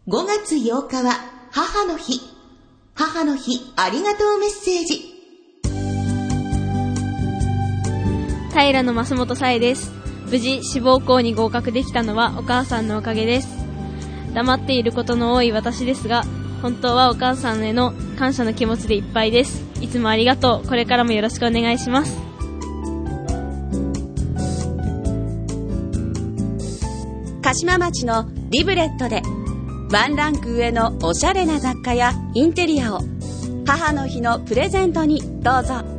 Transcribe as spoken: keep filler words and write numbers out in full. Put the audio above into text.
ごがつようかは母の日。母の日ありがとうメッセージ。 平野増本さえです。無事志望校に合格できたのはお母さんのおかげです。黙っていることの多い私ですが、本当はお母さんへの感謝の気持ちでいっぱいです。いつもありがとう。これからもよろしくお願いします。 鹿島町のリブレットでワンランク上のおしゃれな雑貨やインテリアを母の日のプレゼントにどうぞ。